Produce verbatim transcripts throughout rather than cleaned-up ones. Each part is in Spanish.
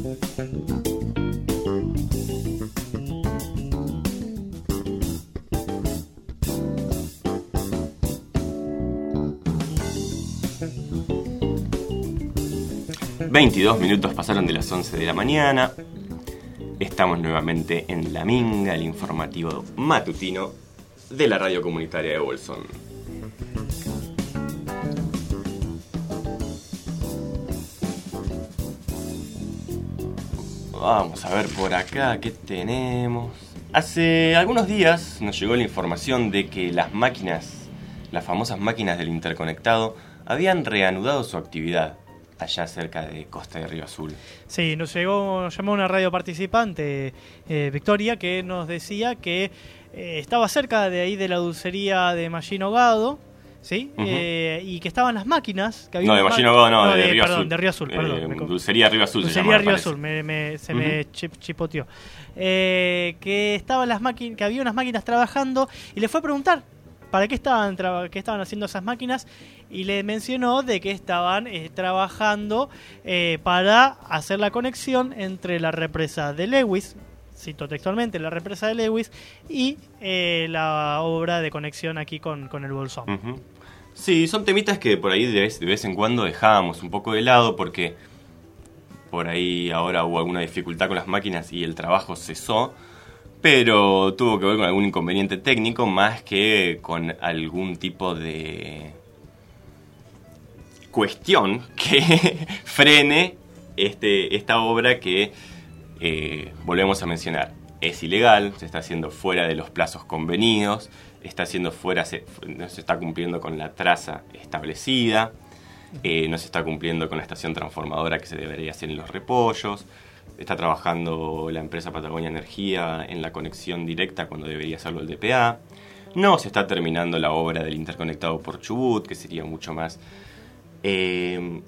veintidós minutos pasaron de las once de la mañana. Estamos nuevamente en La Minga, el informativo matutino de la radio comunitaria de Bolsón. Vamos a ver por acá qué tenemos. Hace algunos días nos llegó la información de que las máquinas, las famosas máquinas del interconectado, habían reanudado su actividad allá cerca de Costa de Río Azul. Sí, nos llegó, nos llamó una radio participante, eh, Victoria, que nos decía que eh, estaba cerca de ahí de la dulcería de Mallín Hogado, ¿sí? Uh-huh. eh, y que estaban las máquinas. Que había no, de Mallín Hogado no, no, de, de Río perdón, Azul. de Río Azul, perdón. Eh, dulcería Río Azul dulcería se llama, Río Azul, me, me, se uh-huh. me chip, chipoteó. Eh, que, estaban las máquinas, que había unas máquinas trabajando y le fue a preguntar para qué estaban, tra- qué estaban haciendo esas máquinas. Y le mencionó de que estaban eh, trabajando eh, para hacer la conexión entre la represa de Lewis, cito textualmente, la represa de Lewis, y eh, la obra de conexión aquí con, con el Bolsón. Uh-huh. Sí, son temitas que por ahí de vez, de vez en cuando dejábamos un poco de lado porque por ahí ahora hubo alguna dificultad con las máquinas y el trabajo cesó, pero tuvo que ver con algún inconveniente técnico más que con algún tipo de cuestión que frene este, esta obra que, eh, volvemos a mencionar, es ilegal, se está haciendo fuera de los plazos convenidos, está haciendo fuera, se, no se está cumpliendo con la traza establecida, eh, no se está cumpliendo con la estación transformadora que se debería hacer en Los Repollos, está trabajando la empresa Patagonia Energía en la conexión directa cuando debería hacerlo el D P A, no se está terminando la obra del interconectado por Chubut, que sería mucho más Eh,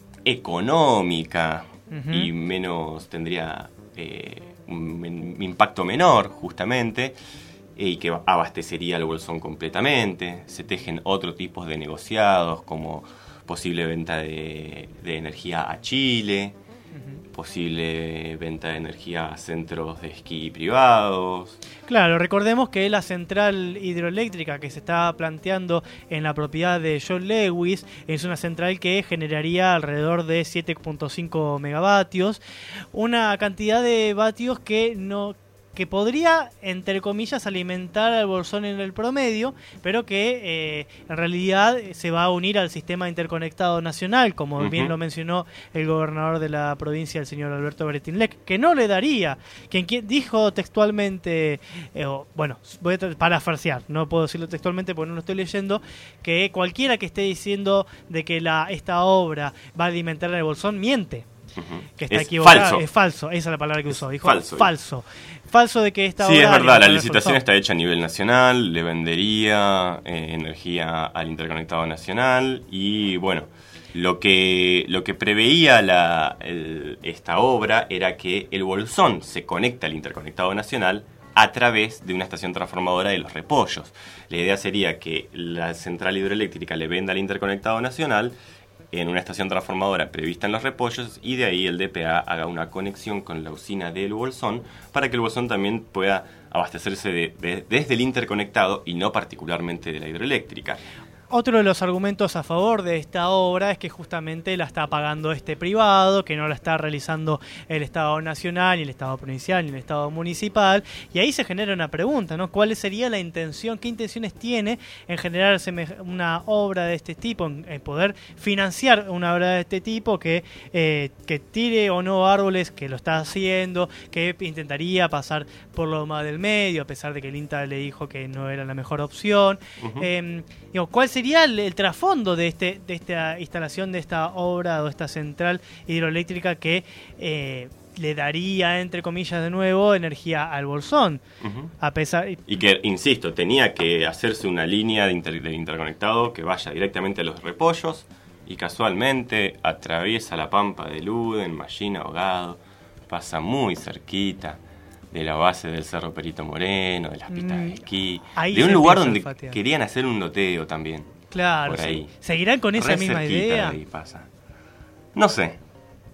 económica uh-huh. y menos tendría eh, un, un impacto menor justamente eh, y que abastecería el Bolsón completamente. Se tejen otros tipos de negociados como posible venta de, de energía a Chile, uh-huh. posible venta de energía a centros de esquí privados. Claro, recordemos que la central hidroeléctrica que se está planteando en la propiedad de John Lewis es una central que generaría alrededor de siete punto cinco megavatios, una cantidad de vatios que no que podría, entre comillas, alimentar al Bolsón en el promedio, pero que eh, en realidad se va a unir al sistema interconectado nacional, como uh-huh. bien lo mencionó el gobernador de la provincia, el señor Alberto Bretinlec, que no le daría, quien, quien dijo textualmente, eh, o, bueno, voy a parafrasear, no puedo decirlo textualmente porque no lo estoy leyendo, que cualquiera que esté diciendo de que la esta obra va a alimentar al Bolsón, miente. Uh-huh. Que está es equivocado, falso. es falso, esa es la palabra que usó, dijo falso. falso. Falso de que esta sí, obra... Sí, es verdad, la licitación está hecha a nivel nacional, le vendería eh, energía al interconectado nacional y bueno, lo que lo que preveía la, el, esta obra era que el Bolsón se conecta al interconectado nacional a través de una estación transformadora de Los Repollos. La idea sería que la central hidroeléctrica le venda al interconectado nacional en una estación transformadora prevista en Los Repollos y de ahí el D P A haga una conexión con la usina del Bolsón para que el Bolsón también pueda abastecerse de, de, desde el interconectado y no particularmente de la hidroeléctrica. Otro de los argumentos a favor de esta obra es que justamente la está pagando este privado, que no la está realizando el Estado Nacional, ni el Estado Provincial, ni el Estado Municipal. Y ahí se genera una pregunta, ¿no? ¿Cuál sería la intención, qué intenciones tiene en generar una obra de este tipo, en poder financiar una obra de este tipo que, eh, que tire o no árboles, que lo está haciendo, que intentaría pasar por Loma del Medio, a pesar de que el INTA le dijo que no era la mejor opción? Uh-huh. Eh, digo, ¿cuál sería sería el, el trasfondo de este de esta instalación, de esta obra o esta central hidroeléctrica que eh, le daría, entre comillas, de nuevo, energía al Bolsón? Uh-huh. A pesar y que, insisto, tenía que hacerse una línea de, inter, de interconectado que vaya directamente a Los Repollos y casualmente atraviesa la Pampa de Luden, Mallín Hogado, pasa muy cerquita de la base del Cerro Perito Moreno, de las pistas mm, de esquí, de un lugar donde querían hacer un loteo también. Claro, por ahí. ¿Seguirán con esa Re misma cerquita idea? De ahí pasa. No sé,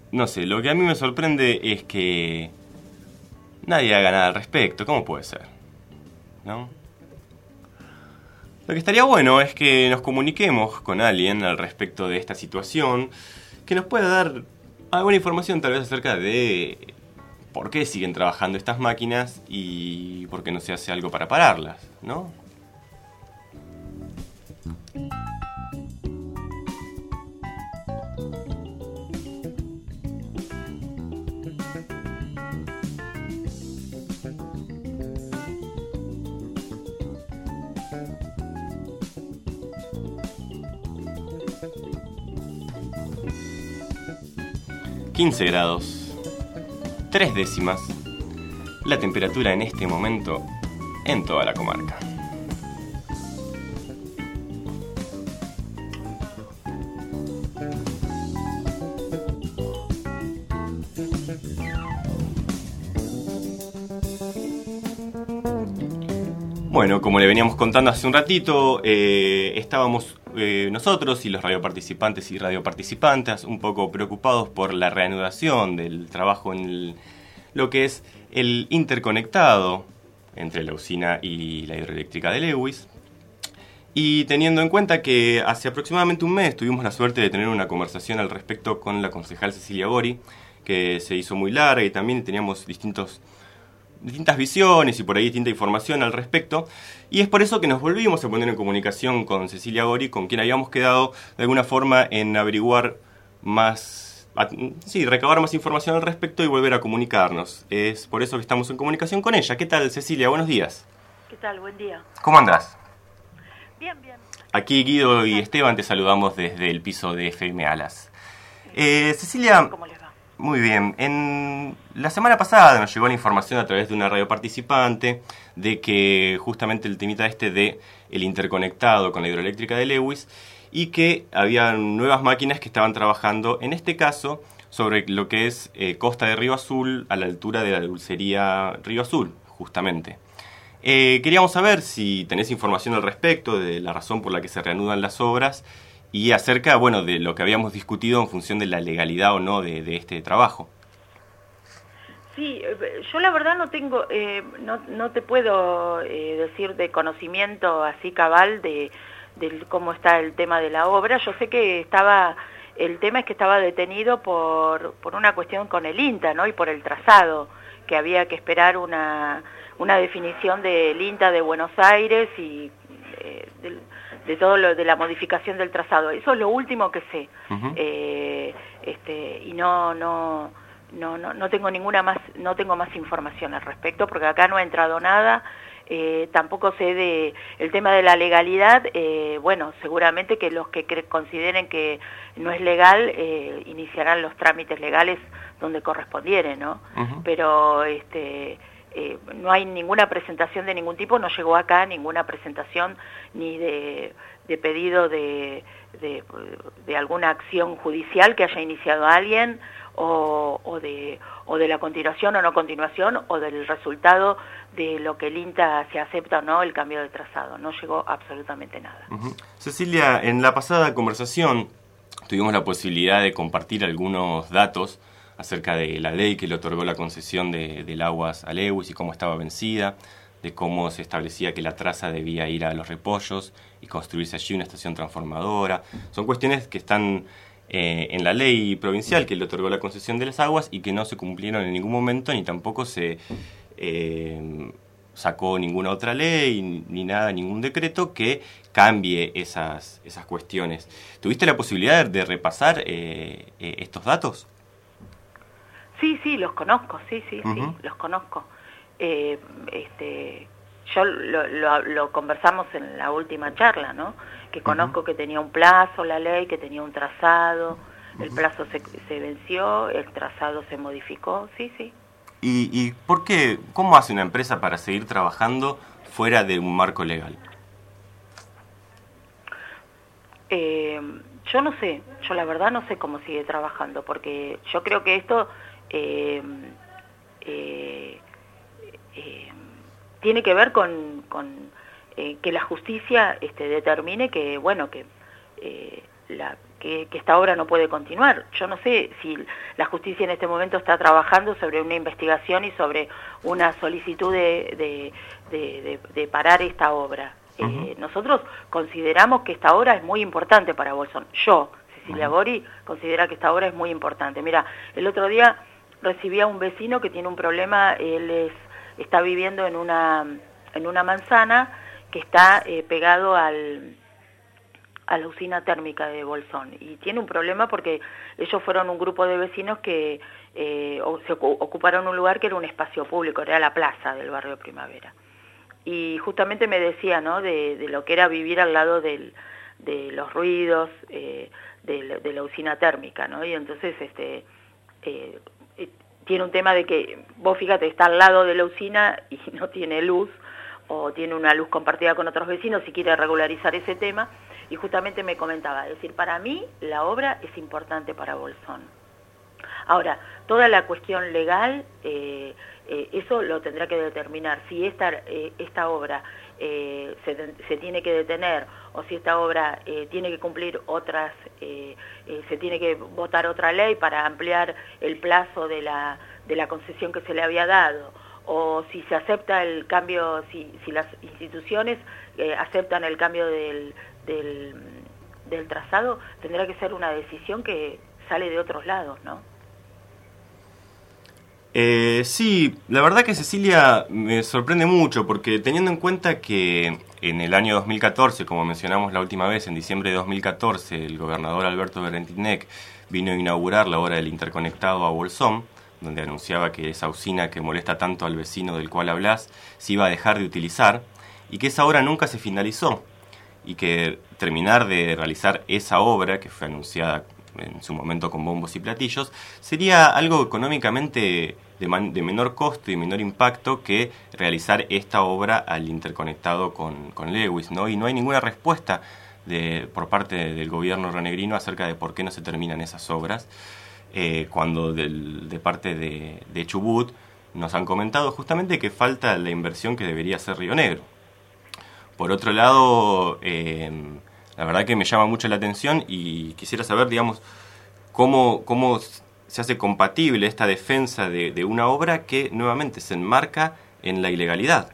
no sé, lo que a mí me sorprende es que nadie haga nada al respecto. ¿Cómo puede ser? ¿No? Lo que estaría bueno es que nos comuniquemos con alguien al respecto de esta situación, que nos pueda dar alguna información tal vez acerca de por qué siguen trabajando estas máquinas y por qué no se hace algo para pararlas, ¿no? quince grados, tres décimas, la temperatura en este momento en toda la comarca. Bueno, como le veníamos contando hace un ratito, eh, estábamos eh, nosotros y los radioparticipantes y radioparticipantes un poco preocupados por la reanudación del trabajo en el, lo que es el interconectado entre la usina y la hidroeléctrica de Lewis. Y teniendo en cuenta que hace aproximadamente un mes tuvimos la suerte de tener una conversación al respecto con la concejal Cecilia Gori, que se hizo muy larga y también teníamos distintos... distintas visiones y por ahí distinta información al respecto, y es por eso que nos volvimos a poner en comunicación con Cecilia Gori, con quien habíamos quedado de alguna forma en averiguar más, a, sí, recabar más información al respecto y volver a comunicarnos. Es por eso que estamos en comunicación con ella. ¿Qué tal, Cecilia? Buenos días. ¿Qué tal? Buen día. ¿Cómo andás? Bien, bien. Aquí Guido y Esteban te saludamos desde el piso de F M Alas. Eh, Cecilia... ¿Cómo les va? Muy bien. En la semana pasada nos llegó la información a través de una radio participante de que justamente el temita este de el interconectado con la hidroeléctrica de Lewis y que había nuevas máquinas que estaban trabajando, en este caso, sobre lo que es eh, Costa de Río Azul, a la altura de la dulcería Río Azul, justamente. Eh, queríamos saber si tenés información al respecto de la razón por la que se reanudan las obras y acerca, bueno, de lo que habíamos discutido en función de la legalidad o no de, de este trabajo. Sí, yo la verdad no tengo, eh, no, no te puedo eh, decir de conocimiento así cabal de, de cómo está el tema de la obra. Yo sé que estaba, el tema es que estaba detenido por, por una cuestión con el INTA, ¿no? Y por el trazado, que había que esperar una, una definición del INTA de Buenos Aires y eh, del... de todo lo de la modificación del trazado. Eso es lo último que sé. Uh-huh. eh, este, y no no no no no tengo ninguna más no tengo más información al respecto porque acá no ha entrado nada. Eh, tampoco sé de el tema de la legalidad. Eh, bueno, seguramente que los que cre- consideren que no es legal eh, iniciarán los trámites legales donde correspondiere, ¿no? Uh-huh. Pero este Eh, no hay ninguna presentación de ningún tipo, no llegó acá ninguna presentación ni de, de pedido de, de, de alguna acción judicial que haya iniciado alguien o, o, de, o de la continuación o no continuación o del resultado de lo que el INTA se acepta o no el cambio de trazado. No llegó absolutamente nada. Uh-huh. Cecilia, en la pasada conversación tuvimos la posibilidad de compartir algunos datos acerca de la ley que le otorgó la concesión de, del Aguas a Lewis y cómo estaba vencida, de cómo se establecía que la traza debía ir a Los Repollos y construirse allí una estación transformadora. Son cuestiones que están eh, en la ley provincial que le otorgó la concesión de las aguas y que no se cumplieron en ningún momento, ni tampoco se eh, sacó ninguna otra ley, ni, ni nada, ningún decreto que cambie esas, esas cuestiones. ¿Tuviste la posibilidad de repasar eh, eh, estos datos? Sí, sí, los conozco, sí, sí, uh-huh. sí, los conozco. Eh, este, yo lo, lo, lo conversamos en la última charla, ¿no? Que conozco uh-huh. que tenía un plazo la ley, que tenía un trazado, uh-huh. el plazo se, se venció, el trazado se modificó, sí, sí. ¿Y, y por qué, cómo hace una empresa para seguir trabajando fuera de un marco legal? Eh, yo no sé, yo la verdad no sé cómo sigue trabajando, porque yo creo que esto... Eh, eh, eh, tiene que ver con, con eh, que la justicia este, determine que bueno que eh, la, que, que esta obra no puede continuar. Yo no sé si la justicia en este momento está trabajando sobre una investigación y sobre una solicitud de, de, de, de, de parar esta obra. Uh-huh. eh, nosotros consideramos que esta obra es muy importante para Bolsón. Yo, Cecilia uh-huh. Bori, considera que esta obra es muy importante. Mira, el otro día recibí a un vecino que tiene un problema, él es, está viviendo en una, en una manzana que está eh, pegado al... a la usina térmica de Bolsón, y tiene un problema porque ellos fueron un grupo de vecinos que eh, se ocuparon un lugar que era un espacio público, era la plaza del barrio Primavera, y justamente me decía, ¿no?, de, de lo que era vivir al lado del, de los ruidos eh, de, de la usina térmica, ¿no? Y entonces este eh, eh, tiene un tema de que, vos fíjate, está al lado de la usina y no tiene luz, o tiene una luz compartida con otros vecinos y quiere regularizar ese tema. Y justamente me comentaba, es decir, para mí la obra es importante para Bolsón. Ahora, toda la cuestión legal, eh, eh, eso lo tendrá que determinar. Si esta, eh, esta obra eh, se, se tiene que detener, o si esta obra eh, tiene que cumplir otras, eh, eh, se tiene que votar otra ley para ampliar el plazo de la, de la concesión que se le había dado, o si se acepta el cambio, si, si las instituciones eh, aceptan el cambio del... Del, del trazado, tendrá que ser una decisión que sale de otros lados, ¿no? Eh, sí, la verdad que Cecilia me sorprende mucho, porque teniendo en cuenta que en el año dos mil catorce, como mencionamos la última vez, en diciembre de dos mil catorce, el gobernador Alberto Berentinec vino a inaugurar la obra del interconectado a Bolsón, donde anunciaba que esa usina que molesta tanto al vecino del cual hablas se iba a dejar de utilizar, y que esa obra nunca se finalizó, y que terminar de realizar esa obra, que fue anunciada en su momento con bombos y platillos, sería algo económicamente de, man, de menor costo y menor impacto que realizar esta obra al interconectado con, con Lewis, ¿no? Y no hay ninguna respuesta de, por parte del gobierno rionegrino acerca de por qué no se terminan esas obras, eh, cuando del, de parte de, de Chubut nos han comentado justamente que falta la inversión que debería hacer Río Negro. Por otro lado, eh, la verdad que me llama mucho la atención y quisiera saber, digamos, cómo, cómo se hace compatible esta defensa de, de una obra que nuevamente se enmarca en la ilegalidad.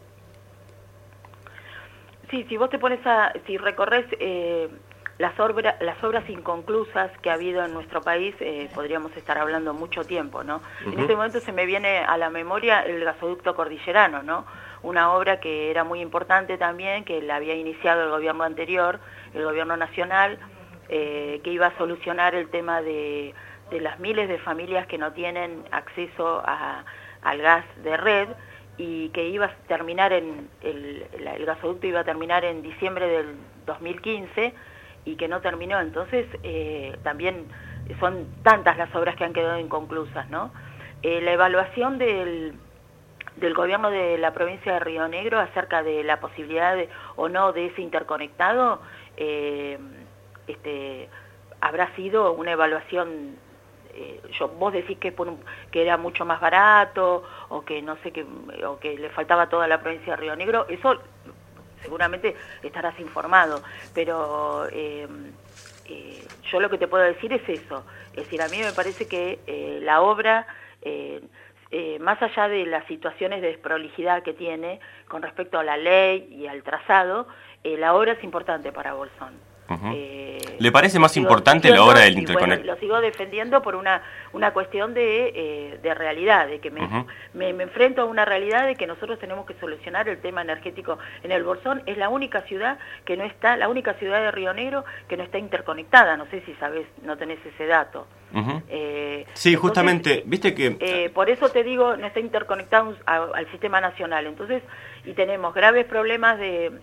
Sí, si vos te pones a, si recorres eh, las, obra, las obras inconclusas que ha habido en nuestro país, eh, podríamos estar hablando mucho tiempo, ¿no? Uh-huh. En este momento se me viene a la memoria el gasoducto cordillerano, ¿no? Una obra que era muy importante también, que la había iniciado el gobierno anterior, el gobierno nacional, eh, que iba a solucionar el tema de, de las miles de familias que no tienen acceso a, al gas de red, y que iba a terminar en, el, el gasoducto iba a terminar en diciembre del dos mil quince, y que no terminó. Entonces, eh, también son tantas las obras que han quedado inconclusas, ¿no? Eh, la evaluación del... del gobierno de la provincia de Río Negro acerca de la posibilidad de, o no de ese interconectado, eh, este, habrá sido una evaluación, eh, yo, vos decís que, por un, que era mucho más barato, o que no sé, que, o que le faltaba a toda la provincia de Río Negro, eso seguramente estarás informado, pero eh, eh, yo lo que te puedo decir es eso, es decir, a mí me parece que eh, la obra... Eh, Eh, más allá de las situaciones de desprolijidad que tiene con respecto a la ley y al trazado, eh, la obra es importante para Bolsón. Uh-huh. eh, ¿Le parece más importante la obra del interconectado? Bueno, lo sigo defendiendo por una, una cuestión de, eh, de realidad, de que me, uh-huh. me, me enfrento a una realidad de que nosotros tenemos que solucionar el tema energético en el Bolsón. Es la única ciudad que no está, la única ciudad de Río Negro que no está interconectada. No sé si sabes, no tenés ese dato. Uh-huh. eh, sí, entonces, justamente, viste que... Eh, por eso te digo, no está interconectado a, al sistema nacional. Entonces, y tenemos graves problemas de...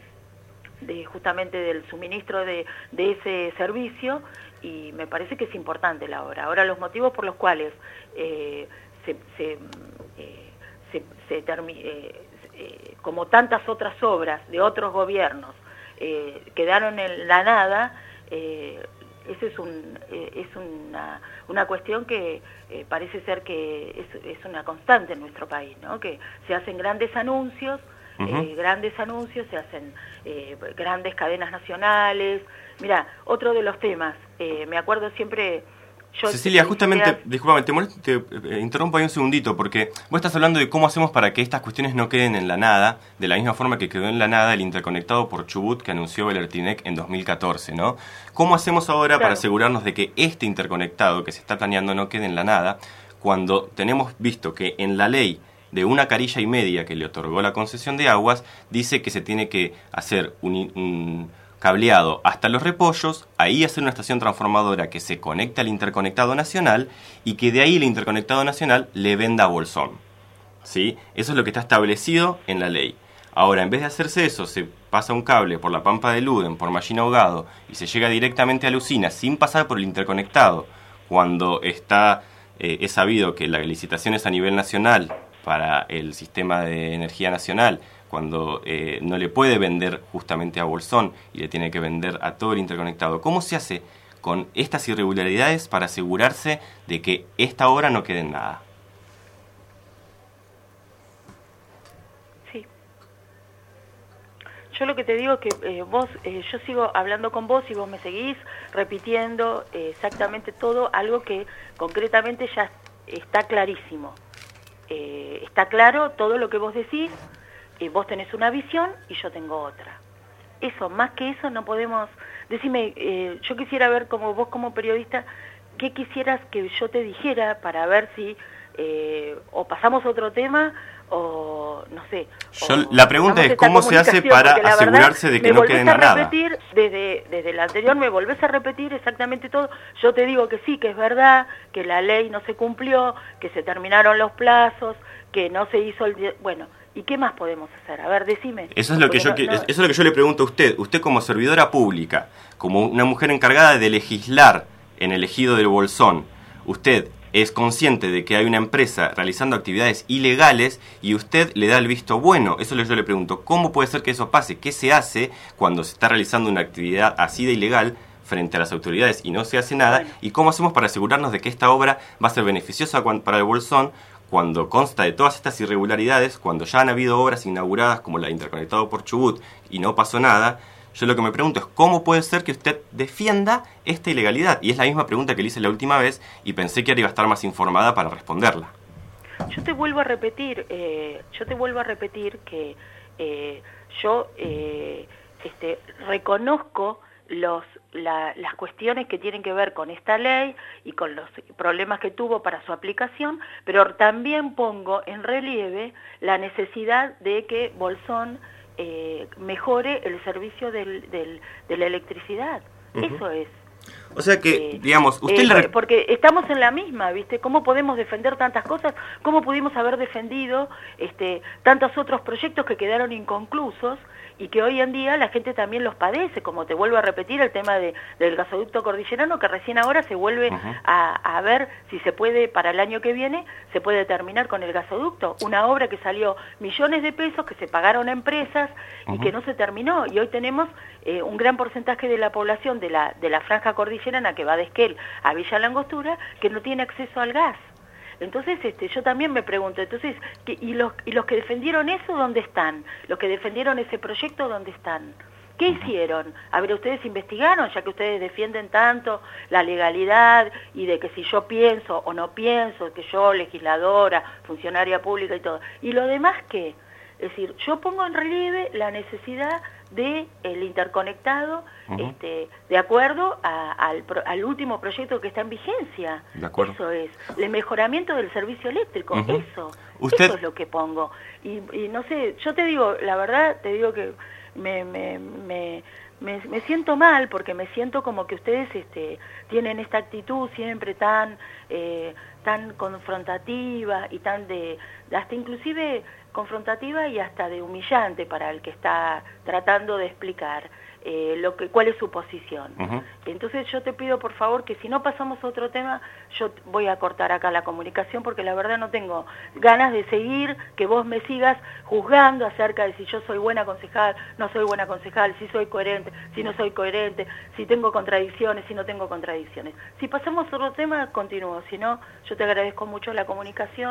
de justamente del suministro de, de ese servicio, y me parece que es importante la obra. Ahora, los motivos por los cuales eh, se, se, eh, se, se termi eh, eh, como tantas otras obras de otros gobiernos eh, quedaron en la nada, eh, esa es, un, eh, es una, una cuestión que eh, parece ser que es, es una constante en nuestro país, ¿no? Que se hacen grandes anuncios, Uh-huh. eh, grandes anuncios, se hacen eh, grandes cadenas nacionales. Mira, otro de los temas, eh, me acuerdo siempre... Yo Cecilia, justamente, discúlpame, te, molesto, te eh, interrumpo ahí un segundito, porque vos estás hablando de cómo hacemos para que estas cuestiones no queden en la nada, de la misma forma que quedó en la nada el interconectado por Chubut que anunció Belertinec en dos mil catorce, ¿no? ¿Cómo hacemos ahora Claro. para asegurarnos de que este interconectado que se está planeando no quede en la nada, cuando tenemos visto que en la ley de una carilla y media que le otorgó la concesión de aguas, dice que se tiene que hacer un... un cableado hasta Los Repollos, ahí hacer una estación transformadora que se conecte al interconectado nacional y que de ahí el interconectado nacional le venda a Bolsón? ¿Sí? Eso es lo que está establecido en la ley. Ahora, en vez de hacerse eso, se pasa un cable por la Pampa de Luden, por Mallina Ahogado, y se llega directamente a la usina sin pasar por el interconectado, cuando está eh, es sabido que la licitación es a nivel nacional para el sistema de energía nacional, cuando eh, no le puede vender justamente a Bolsón y le tiene que vender a todo el interconectado. ¿Cómo se hace con estas irregularidades para asegurarse de que esta obra no quede en nada? Sí. Yo lo que te digo es que eh, vos, eh, yo sigo hablando con vos y vos me seguís repitiendo eh, exactamente todo, algo que concretamente ya está clarísimo. Eh, está claro todo lo que vos decís. Eh, vos tenés una visión y yo tengo otra. Eso, más que eso no podemos... Decime, eh, yo quisiera ver como vos como periodista, ¿qué quisieras que yo te dijera para ver si eh, o pasamos a otro tema o no sé? Yo, o la pregunta es cómo se hace para asegurarse de que no quede en nada. Me volvés a repetir, desde, desde el anterior me volvés a repetir exactamente todo. Yo te digo que sí, que es verdad, que la ley no se cumplió, que se terminaron los plazos, que no se hizo el... Bueno... ¿Y qué más podemos hacer? A ver, decime. Eso es lo que yo no, no... eso es lo que yo le pregunto a usted. Usted como servidora pública, como una mujer encargada de legislar en el ejido del Bolsón, usted es consciente de que hay una empresa realizando actividades ilegales y usted le da el visto bueno. Eso es lo que yo le pregunto. ¿Cómo puede ser que eso pase? ¿Qué se hace cuando se está realizando una actividad así de ilegal frente a las autoridades y no se hace nada? Bueno. ¿Y cómo hacemos para asegurarnos de que esta obra va a ser beneficiosa para el Bolsón, cuando consta de todas estas irregularidades, cuando ya han habido obras inauguradas como la de Interconectado por Chubut y no pasó nada? Yo lo que me pregunto es cómo puede ser que usted defienda esta ilegalidad. Y es la misma pregunta que le hice la última vez y pensé que ahora iba a estar más informada para responderla. Yo te vuelvo a repetir, eh, yo te vuelvo a repetir que eh, yo eh, este, reconozco los La, las cuestiones que tienen que ver con esta ley y con los problemas que tuvo para su aplicación, pero también pongo en relieve la necesidad de que Bolsón eh, mejore el servicio del, del, de la electricidad. Uh-huh. Eso es. O sea que, eh, digamos, usted eh, le... Porque estamos en la misma, ¿viste? ¿Cómo podemos defender tantas cosas? ¿Cómo pudimos haber defendido este, tantos otros proyectos que quedaron inconclusos y que hoy en día la gente también los padece? Como te vuelvo a repetir, el tema de, del gasoducto cordillerano, que recién ahora se vuelve uh-huh. a, a ver si se puede, para el año que viene, se puede terminar con el gasoducto. Una obra que salió millones de pesos, que se pagaron a empresas y uh-huh. que no se terminó. Y hoy tenemos eh, un gran porcentaje de la población de la, de la franja cordillerana que va de Esquel a Villa Langostura, que no tiene acceso al gas. Entonces, este, yo también me pregunto, entonces, ¿qué, y, los, ¿y los que defendieron eso dónde están? ¿Los que defendieron ese proyecto dónde están? ¿Qué hicieron? A ver, ¿ustedes investigaron, ya que ustedes defienden tanto la legalidad y de que si yo pienso o no pienso, que yo, legisladora, funcionaria pública y todo? ¿Y lo demás qué? Es decir, yo pongo en relieve la necesidad de el interconectado, uh-huh. este, de acuerdo a, al, al último proyecto que está en vigencia. De acuerdo. Eso es, el mejoramiento del servicio eléctrico, uh-huh. eso, ¿Usted? Eso es lo que pongo. Y, y no sé, yo te digo, la verdad, te digo que me, me, me, me, me siento mal, porque me siento como que ustedes este, tienen esta actitud siempre tan, eh, tan confrontativa y tan de, hasta inclusive confrontativa y hasta de humillante para el que está tratando de explicar eh, lo que cuál es su posición. Uh-huh. Entonces yo te pido por favor que si no pasamos a otro tema, yo voy a cortar acá la comunicación, porque la verdad no tengo ganas de seguir, que vos me sigas juzgando acerca de si yo soy buena concejal, no soy buena concejal, si soy coherente, si no soy coherente, si tengo contradicciones, si no tengo contradicciones. Si pasamos a otro tema, continúo, si no, yo te agradezco mucho la comunicación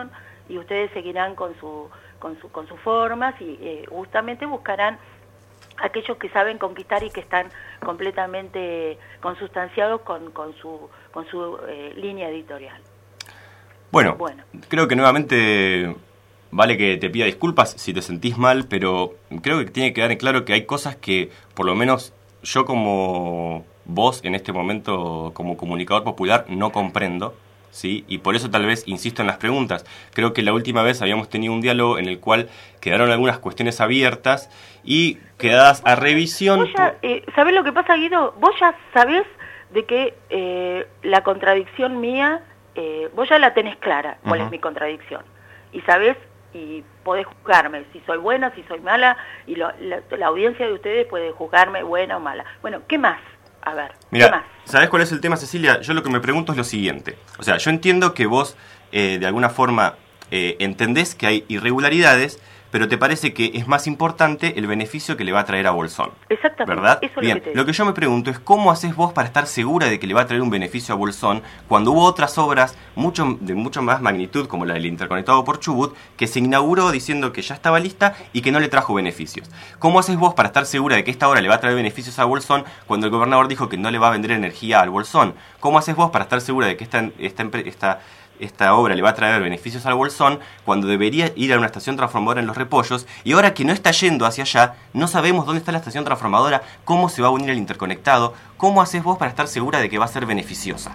y ustedes seguirán con su con su con sus formas y eh, justamente buscarán aquellos que saben conquistar y que están completamente consustanciados con con su con su eh, línea editorial. Bueno, bueno, creo que nuevamente vale que te pida disculpas si te sentís mal, pero creo que tiene que quedar en claro que hay cosas que, por lo menos yo como vos en este momento, como comunicador popular, no comprendo, ¿sí? Y por eso tal vez insisto en las preguntas. Creo que la última vez habíamos tenido un diálogo en el cual quedaron algunas cuestiones abiertas y quedadas a revisión. Vos ya, eh, ¿sabés lo que pasa, Guido? Vos ya sabés de que eh, la contradicción mía, eh, vos ya la tenés clara, cuál uh-huh. es mi contradicción. Y sabés y podés juzgarme si soy buena, si soy mala, y lo, la, la audiencia de ustedes puede juzgarme buena o mala. Bueno, ¿qué más? A ver, Mira, ¿qué más? ¿sabés cuál es el tema, Cecilia? Yo lo que me pregunto es lo siguiente. O sea, yo entiendo que vos, eh, de alguna forma, eh, entendés que hay irregularidades, pero te parece que es más importante el beneficio que le va a traer a Bolsón. Exactamente. ¿Verdad? Eso Bien, lo que, te lo que yo me pregunto es cómo haces vos para estar segura de que le va a traer un beneficio a Bolsón cuando hubo otras obras mucho, de mucho más magnitud, como la del interconectado por Chubut, que se inauguró diciendo que ya estaba lista y que no le trajo beneficios. ¿Cómo haces vos para estar segura de que esta obra le va a traer beneficios a Bolsón cuando el gobernador dijo que no le va a vender energía al Bolsón? ¿Cómo haces vos para estar segura de que esta, esta, esta esta obra le va a traer beneficios al Bolsón cuando debería ir a una estación transformadora en Los Repollos, y ahora que no está yendo hacia allá, no sabemos dónde está la estación transformadora, cómo se va a unir el interconectado? ¿Cómo haces vos para estar segura de que va a ser beneficiosa?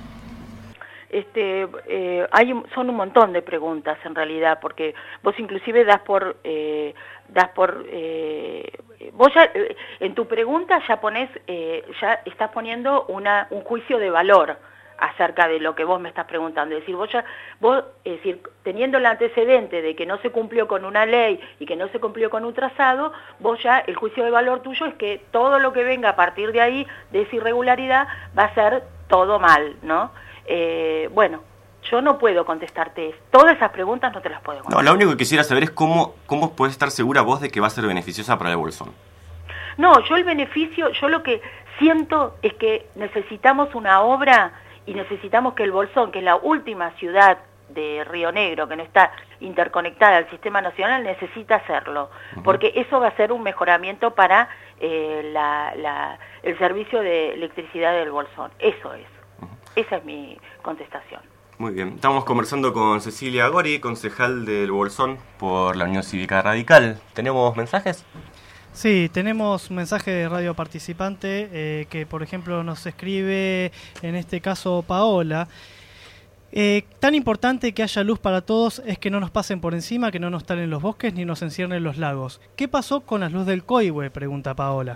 Este, eh, hay un, son un montón de preguntas en realidad, porque vos inclusive das por, eh, das por, eh, vos ya, eh, en tu pregunta ya pones, eh, ya estás poniendo una, un juicio de valor acerca de lo que vos me estás preguntando. Es decir, vos ya, vos, es decir, teniendo el antecedente de que no se cumplió con una ley y que no se cumplió con un trazado, vos ya, el juicio de valor tuyo es que todo lo que venga a partir de ahí, de esa irregularidad, va a ser todo mal, ¿no? Eh, bueno, yo no puedo contestarte todas esas preguntas, no te las puedo contestar. No, lo único que quisiera saber es cómo, cómo podés estar segura vos de que va a ser beneficiosa para el Bolsón. No, yo el beneficio, yo lo que siento es que necesitamos una obra y necesitamos que el Bolsón, que es la última ciudad de Río Negro, que no está interconectada al sistema nacional, necesita hacerlo, uh-huh. porque eso va a ser un mejoramiento para eh, la, la, el servicio de electricidad del Bolsón. Eso es. Uh-huh. Esa es mi contestación. Muy bien. Estamos conversando con Cecilia Gori, concejal del Bolsón por la Unión Cívica Radical. ¿Tenemos mensajes? Sí, tenemos un mensaje de radio participante eh, que, por ejemplo, nos escribe, en este caso, Paola. Eh, tan importante que haya luz para todos es que no nos pasen por encima, que no nos talen los bosques ni nos encierren los lagos. ¿Qué pasó con las luz del Coihue?, pregunta Paola.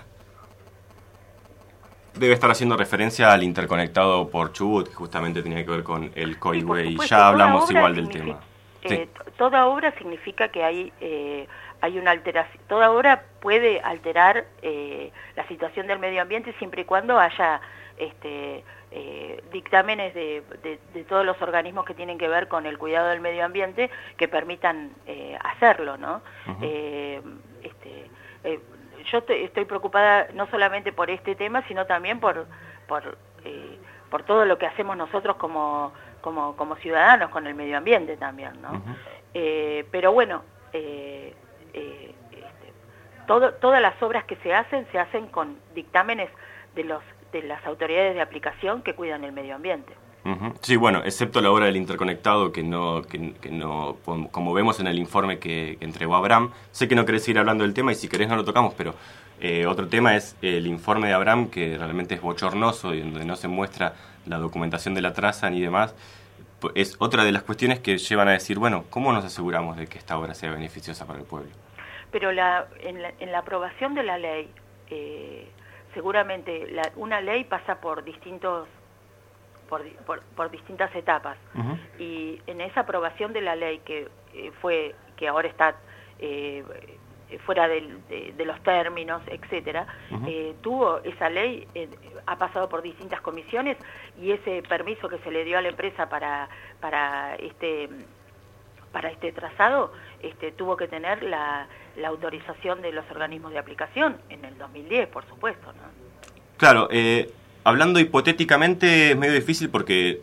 Debe estar haciendo referencia al interconectado por Chubut, que justamente tenía que ver con el Coihue, sí, y ya hablamos igual del tema. Sí. Eh, toda obra significa que hay... Eh, hay una alteración, toda obra puede alterar eh, la situación del medio ambiente siempre y cuando haya este, eh, dictámenes de, de, de todos los organismos que tienen que ver con el cuidado del medio ambiente que permitan eh, hacerlo, ¿no? Uh-huh. eh, este, eh, yo te, estoy preocupada no solamente por este tema, sino también por, por, eh, por todo lo que hacemos nosotros como, como, como ciudadanos con el medio ambiente también, ¿no? Uh-huh. eh, pero bueno, eh, Eh, este, todo, todas las obras que se hacen, se hacen con dictámenes de, los, de las autoridades de aplicación que cuidan el medio ambiente. Uh-huh. Sí, bueno, excepto la obra del interconectado, que no, que, que no, como vemos en el informe que, que entregó Abraham. Sé que no querés seguir hablando del tema y si querés no lo tocamos, pero eh, otro tema es el informe de Abraham, que realmente es bochornoso y donde no se muestra la documentación de la traza ni demás. Es otra de las cuestiones que llevan a decir, bueno, ¿cómo nos aseguramos de que esta obra sea beneficiosa para el pueblo? Pero la, en, la, en la aprobación de la ley, eh, seguramente la, una ley pasa por distintos por, por, por distintas etapas. Uh-huh. Y en esa aprobación de la ley que eh, fue que ahora está eh, fuera del, de, de los términos, etcétera, uh-huh. eh, tuvo esa ley, eh, ha pasado por distintas comisiones y ese permiso que se le dio a la empresa para para este para este trazado este tuvo que tener la, la autorización de los organismos de aplicación en el dos mil diez, por supuesto, ¿no? Claro, eh, hablando hipotéticamente es medio difícil porque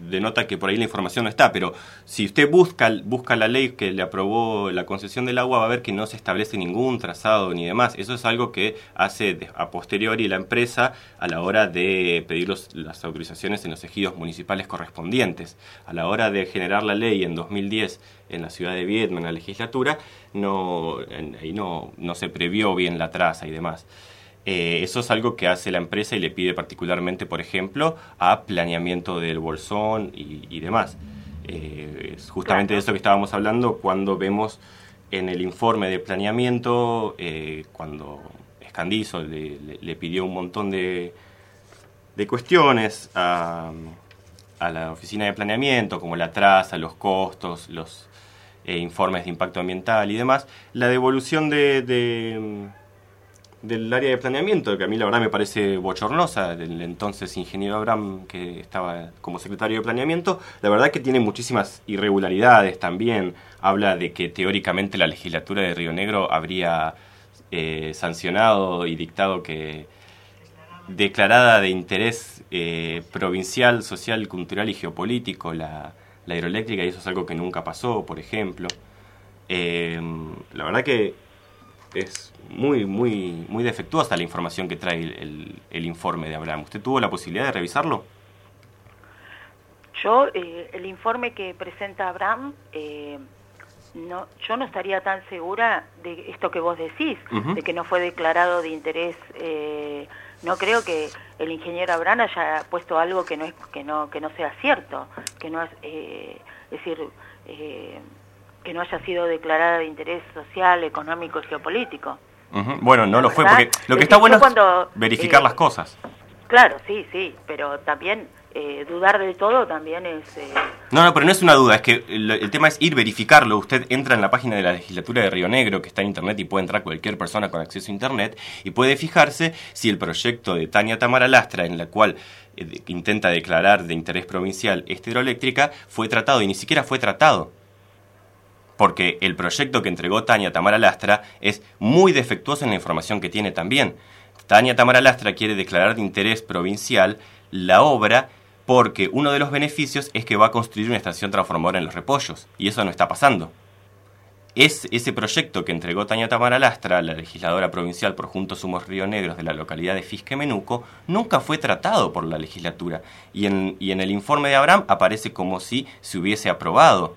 denota que por ahí la información no está, pero si usted busca, busca la ley que le aprobó la concesión del agua, va a ver que no se establece ningún trazado ni demás. Eso es algo que hace a posteriori la empresa a la hora de pedir los, las autorizaciones en los ejidos municipales correspondientes. A la hora de generar la ley en dos mil diez en la ciudad de Viedma, en la legislatura, no, en, ahí no, no se previó bien la traza y demás. Eh, eso es algo que hace la empresa y le pide particularmente, por ejemplo, a planeamiento del bolsón y, y demás. Eh, es justamente de eso que estábamos hablando cuando vemos en el informe de planeamiento, eh, cuando Escandizo le, le, le pidió un montón de, de cuestiones a, a la oficina de planeamiento, como la traza, los costos, los eh, informes de impacto ambiental y demás, la devolución de... de del área de planeamiento, que a mí la verdad me parece bochornosa, del entonces ingeniero Abraham, que estaba como secretario de planeamiento, la verdad que tiene muchísimas irregularidades también. Habla de que teóricamente la legislatura de Río Negro habría eh, sancionado y dictado que declarada de interés eh, provincial, social, cultural y geopolítico la, la hidroeléctrica, y eso es algo que nunca pasó, por ejemplo. Eh, la verdad que es muy, muy, muy defectuosa la información que trae el, el, el informe de Abraham. ¿Usted tuvo la posibilidad de revisarlo? Yo, eh, el informe que presenta Abraham, eh, no, yo no estaría tan segura de esto que vos decís, uh-huh. de que no fue declarado de interés. Eh, no creo que el ingeniero Abraham haya puesto algo que no es, que no, que no sea cierto, que no es, eh, es decir, eh, que no haya sido declarada de interés social, económico y geopolítico. Uh-huh. Bueno, no lo fue, porque lo que está bueno es cuando, verificar eh, las cosas. Claro, sí, sí, pero también eh, dudar de todo también es... Eh... No, no, pero no es una duda, es que el, el tema es ir verificarlo. Usted entra en la página de la legislatura de Río Negro, que está en internet, y puede entrar cualquier persona con acceso a internet, y puede fijarse si el proyecto de Tania Tamara Lastra, en la cual eh, intenta declarar de interés provincial esta hidroeléctrica, fue tratado, y ni siquiera fue tratado. Porque el proyecto que entregó Tania Tamara Lastra es muy defectuoso en la información que tiene también. Tania Tamara Lastra quiere declarar de interés provincial la obra porque uno de los beneficios es que va a construir una estación transformadora en Los Repollos, y eso no está pasando. Es ese proyecto que entregó Tania Tamara Lastra, la legisladora provincial por Juntos Somos Río Negros de la localidad de Fisquemenuco, nunca fue tratado por la legislatura, y en, y en el informe de Abraham aparece como si se hubiese aprobado.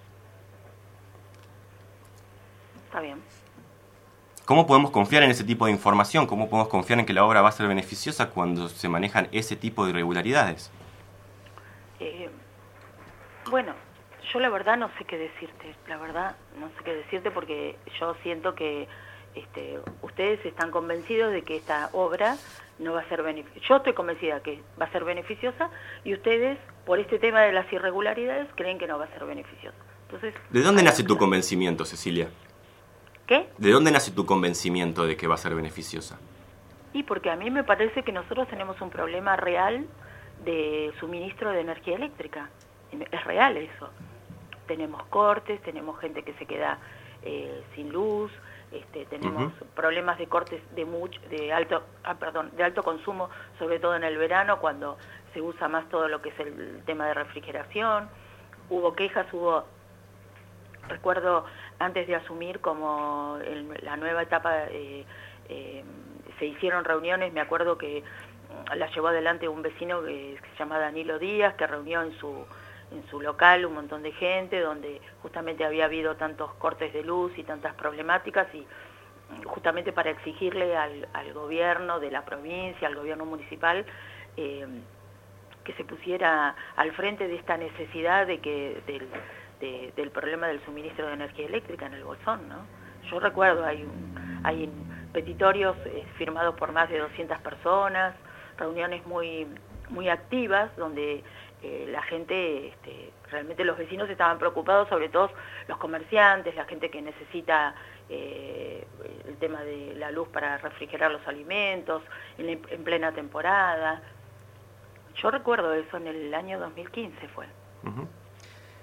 Está bien. ¿Cómo podemos confiar en ese tipo de información? ¿Cómo podemos confiar en que la obra va a ser beneficiosa cuando se manejan ese tipo de irregularidades? Eh, bueno, yo la verdad no sé qué decirte. La verdad no sé qué decirte porque yo siento que este, ustedes están convencidos de que esta obra no va a ser beneficiosa. Yo estoy convencida que va a ser beneficiosa y ustedes, por este tema de las irregularidades, creen que no va a ser beneficiosa. Entonces, ¿de dónde nace tu convencimiento, Cecilia? ¿Qué? ¿De dónde nace tu convencimiento de que va a ser beneficiosa? Y porque a mí me parece que nosotros tenemos un problema real de suministro de energía eléctrica. Es real eso. Tenemos cortes, tenemos gente que se queda eh, sin luz, este, tenemos uh-huh. problemas de cortes de mucho, de alto, ah, perdón, de alto consumo, sobre todo en el verano, cuando se usa más todo lo que es el tema de refrigeración. Hubo quejas, hubo... Recuerdo antes de asumir como el, la nueva etapa, eh, eh, se hicieron reuniones, me acuerdo que las llevó adelante un vecino que, que se llama Danilo Díaz, que reunió en su, en su local un montón de gente, donde justamente había habido tantos cortes de luz y tantas problemáticas, y justamente para exigirle al, al gobierno de la provincia, al gobierno municipal, eh, que se pusiera al frente de esta necesidad de que... Del, De, del problema del suministro de energía eléctrica en el Bolsón, ¿no? Yo recuerdo, hay, un, hay petitorios eh, firmados por más de doscientas personas, reuniones muy, muy activas, donde eh, la gente, este, realmente los vecinos estaban preocupados, sobre todo los comerciantes, la gente que necesita eh, el tema de la luz para refrigerar los alimentos, en, en plena temporada. Yo recuerdo eso en el año dos mil quince fue. Uh-huh.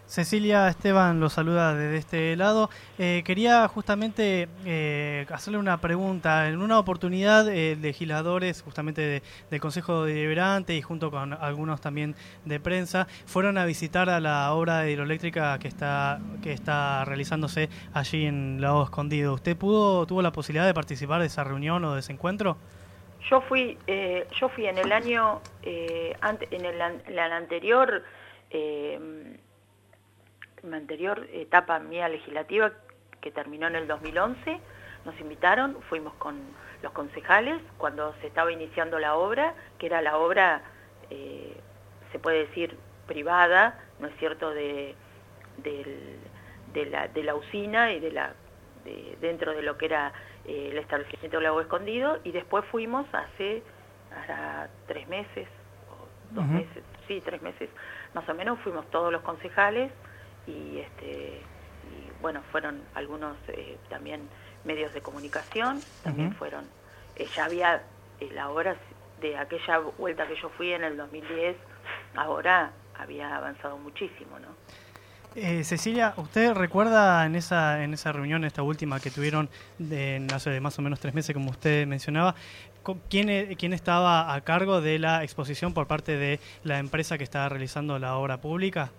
Cecilia, Esteban lo saluda desde este lado. Eh, quería justamente eh, hacerle una pregunta. En una oportunidad, eh, legisladores justamente de, del Consejo Deliberante y junto con algunos también de prensa fueron a visitar a la obra de hidroeléctrica que está que está realizándose allí en Lago Escondido. ¿Usted pudo tuvo la posibilidad de participar de esa reunión o de ese encuentro? Yo fui, eh, yo fui en el año, eh, ante, en el, la anterior... Eh, mi anterior etapa mía legislativa, que terminó en el dos mil once, nos invitaron, fuimos con los concejales cuando se estaba iniciando la obra, que era la obra, eh, se puede decir, privada, ¿no es cierto?, de, de, de, la, de la usina y de la de, dentro de lo que era eh, el establecimiento del Lago Escondido, y después fuimos hace, hace tres meses, o dos uh-huh. meses, sí, tres meses, más o menos, fuimos todos los concejales, y este y bueno, fueron algunos eh, también medios de comunicación, también uh-huh. fueron, eh, ya había eh, la obra de aquella vuelta que yo fui en el dos mil diez, ahora había avanzado muchísimo, ¿no? Eh, Cecilia, ¿usted recuerda en esa en esa reunión, esta última que tuvieron de, hace más o menos tres meses, como usted mencionaba, quién, quién estaba a cargo de la exposición por parte de la empresa que estaba realizando la obra pública?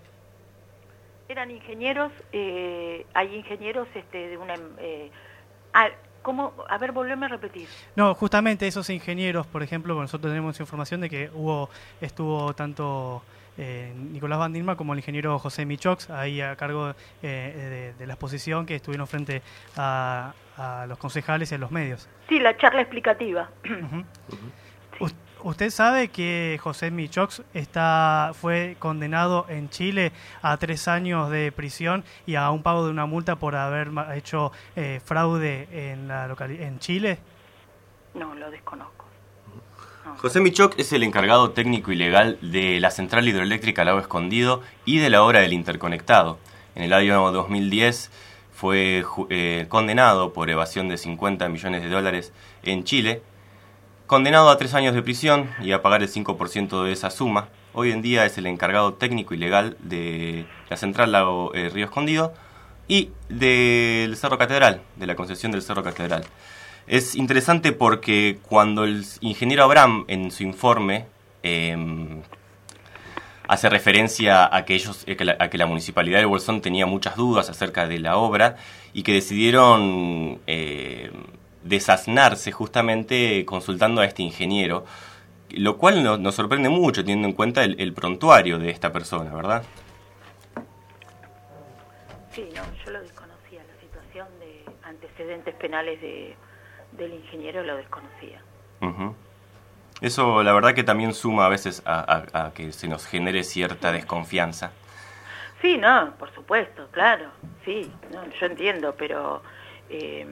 Eran ingenieros, eh, hay ingenieros este, de una... Eh, ah, ¿cómo? A ver, volveme a repetir. No, justamente esos ingenieros, por ejemplo, nosotros tenemos información de que hubo estuvo tanto eh, Nicolás Van Dilma como el ingeniero José Michox ahí a cargo eh, de, de la exposición, que estuvieron frente a, a los concejales y a los medios. Sí, la charla explicativa. Uh-huh. Uh-huh. Sí. ¿Usted sabe que José Michox está, fue condenado en Chile a tres años de prisión y a un pago de una multa por haber hecho eh, fraude en, la locali- en Chile? No, lo desconozco. No. José Michox es el encargado técnico y legal de la central hidroeléctrica Lago Escondido y de la obra del interconectado. En el año dos mil diez fue eh, condenado por evasión de cincuenta millones de dólares en Chile, condenado a tres años de prisión y a pagar el cinco por ciento de esa suma. Hoy en día es el encargado técnico y legal de la central Lago eh, Río Escondido y del Cerro Catedral, de la concesión del Cerro Catedral. Es interesante porque cuando el ingeniero Abraham en su informe eh, hace referencia a que, ellos, eh, que la, a que la municipalidad de Bolsón tenía muchas dudas acerca de la obra y que decidieron... Eh, desasnarse justamente consultando a este ingeniero, lo cual nos, nos sorprende mucho teniendo en cuenta el, el prontuario de esta persona, ¿verdad? Sí, no, yo lo desconocía, la situación de antecedentes penales de, del ingeniero lo desconocía. Uh-huh. Eso la verdad que también suma a veces a, a, a que se nos genere cierta desconfianza. Sí, no, por supuesto, claro, sí, no, yo entiendo, pero... Eh,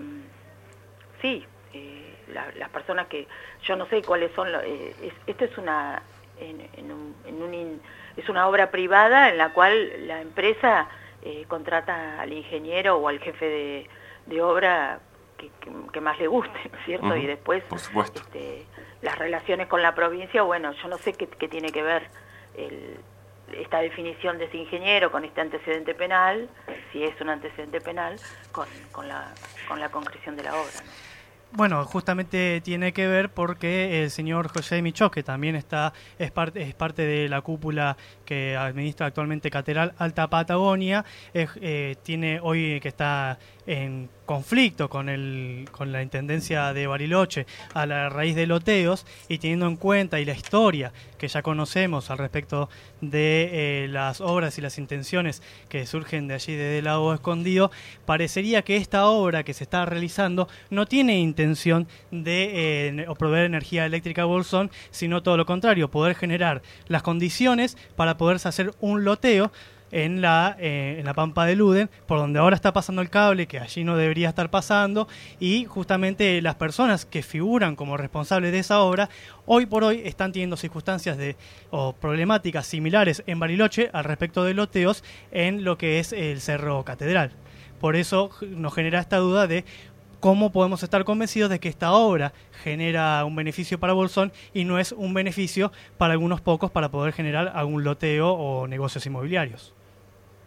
Sí, eh, la, las personas que yo no sé cuáles son, lo, eh, es, esto es una en, en un, en un in, es una obra privada en la cual la empresa eh, contrata al ingeniero o al jefe de, de obra que, que, que más le guste, ¿no es cierto? Uh-huh. Y después por supuesto. Este, las relaciones con la provincia, bueno, yo no sé qué, qué tiene que ver el, esta definición de ese ingeniero con este antecedente penal, si es un antecedente penal, con, con, la, con la concreción de la obra, ¿no? Bueno, justamente tiene que ver porque el señor José Michox, que también está es parte es parte de la cúpula que administra actualmente Catedral Alta Patagonia, es, eh, tiene hoy que está en conflicto con el con la Intendencia de Bariloche a la raíz de loteos, y teniendo en cuenta y la historia que ya conocemos al respecto de eh, las obras y las intenciones que surgen de allí desde el Lago Escondido, parecería que esta obra que se está realizando no tiene intención de eh, proveer energía eléctrica a Bolsón, sino todo lo contrario, poder generar las condiciones para poderse hacer un loteo en la, eh, en la Pampa de Luden, por donde ahora está pasando el cable, que allí no debería estar pasando, y justamente las personas que figuran como responsables de esa obra, hoy por hoy están teniendo circunstancias de o problemáticas similares en Bariloche al respecto de loteos en lo que es el Cerro Catedral. Por eso nos genera esta duda de cómo podemos estar convencidos de que esta obra genera un beneficio para Bolsón y no es un beneficio para algunos pocos para poder generar algún loteo o negocios inmobiliarios.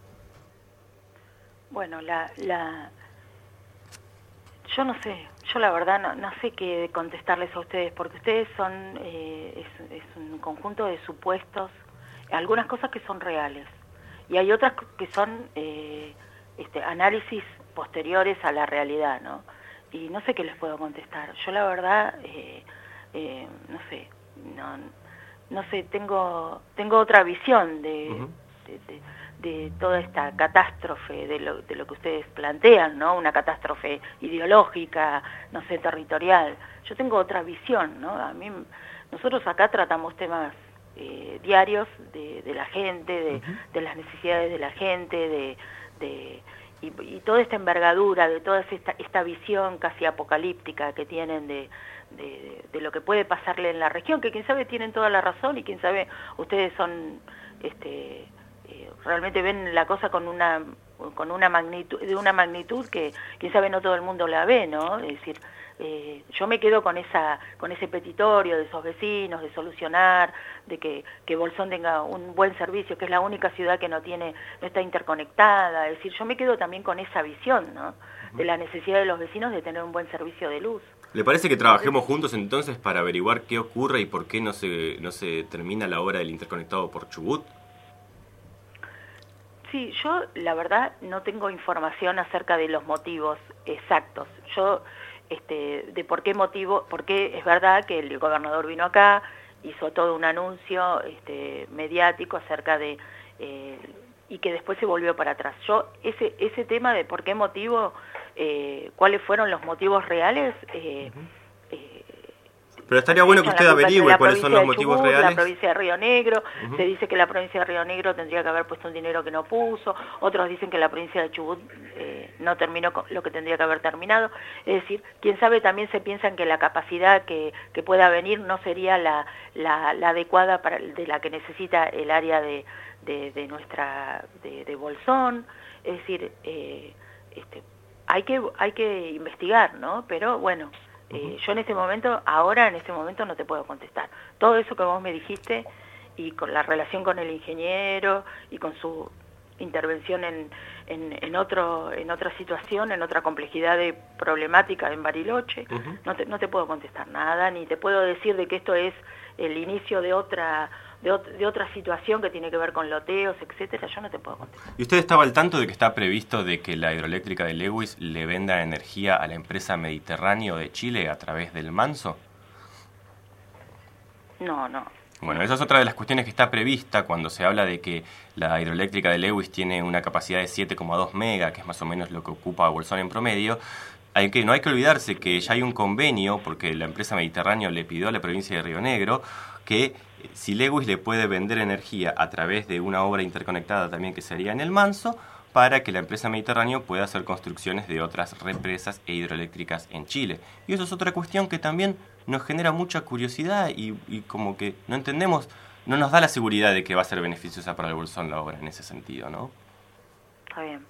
Bueno, la, la, yo no sé, yo la verdad no, no sé qué contestarles a ustedes, porque ustedes son, eh, es, es un conjunto de supuestos, algunas cosas que son reales, y hay otras que son eh, este, análisis posteriores a la realidad, ¿no? Y no sé qué les puedo contestar. Yo la verdad, eh, eh, no sé, no, no sé, tengo, tengo otra visión de... Uh-huh. de, de de toda esta catástrofe, de lo, de lo que ustedes plantean, ¿no? Una catástrofe ideológica, no sé, territorial. Yo tengo otra visión, ¿no? A mí, nosotros acá tratamos temas eh, diarios de, de la gente, de, uh-huh. de las necesidades de la gente, de, de y, y toda esta envergadura, de toda esta, esta visión casi apocalíptica que tienen de, de, de lo que puede pasarle en la región, que quién sabe tienen toda la razón y quién sabe ustedes son... este Eh, realmente ven la cosa con una con una magnitud de una magnitud que quién sabe no todo el mundo la ve, ¿no? Es decir, eh, yo me quedo con esa con ese petitorio de esos vecinos, de solucionar, de que que Bolsón tenga un buen servicio, que es la única ciudad que no tiene no está interconectada. Es decir, yo me quedo también con esa visión, ¿no? De la necesidad de los vecinos de tener un buen servicio de luz. ¿Le parece que trabajemos juntos entonces para averiguar qué ocurre y por qué no se no se termina la obra del interconectado por Chubut? Sí, yo la verdad no tengo información acerca de los motivos exactos. Yo, este, de por qué motivo, porque es verdad que el gobernador vino acá, hizo todo un anuncio este, mediático acerca de, eh, y que después se volvió para atrás. Yo, ese, ese tema de por qué motivo, eh, cuáles fueron los motivos reales, eh, uh-huh. eh, Pero estaría bueno que usted averigüe cuáles son los motivos Chubut, reales. La provincia de Río Negro, uh-huh. se dice que la provincia de Río Negro tendría que haber puesto un dinero que no puso, otros dicen que la provincia de Chubut eh, no terminó con lo que tendría que haber terminado. Es decir, quién sabe, también se piensan que la capacidad que, que pueda venir no sería la, la, la adecuada para de la que necesita el área de, de, de nuestra de, de Bolsón. Es decir, eh, este, hay que hay que investigar, ¿no? Pero bueno. Eh, yo en este momento, ahora en este momento no te puedo contestar. Todo eso que vos me dijiste y con la relación con el ingeniero y con su intervención en, en, en, otro, en otra situación, en otra complejidad de problemática en Bariloche, uh-huh. no, te, no te puedo contestar nada, ni te puedo decir de que esto es el inicio de otra... De, ot- de otra situación que tiene que ver con loteos, etcétera, yo no te puedo contestar. ¿Y usted estaba al tanto de que está previsto de que la hidroeléctrica de Lewis le venda energía a la empresa Mediterráneo de Chile a través del Manso? No, no. Bueno, esa es otra de las cuestiones que está prevista cuando se habla de que la hidroeléctrica de Lewis tiene una capacidad de siete coma dos mega, que es más o menos lo que ocupa Bolsón en promedio. Hay que, no hay que olvidarse que ya hay un convenio, porque la empresa Mediterráneo le pidió a la provincia de Río Negro que si Lewis le puede vender energía a través de una obra interconectada también que sería en el Manso, para que la empresa Mediterráneo pueda hacer construcciones de otras represas e hidroeléctricas en Chile. Y eso es otra cuestión que también nos genera mucha curiosidad y, y como que no entendemos, no nos da la seguridad de que va a ser beneficiosa para el Bolsón la obra en ese sentido, ¿no? Está bien.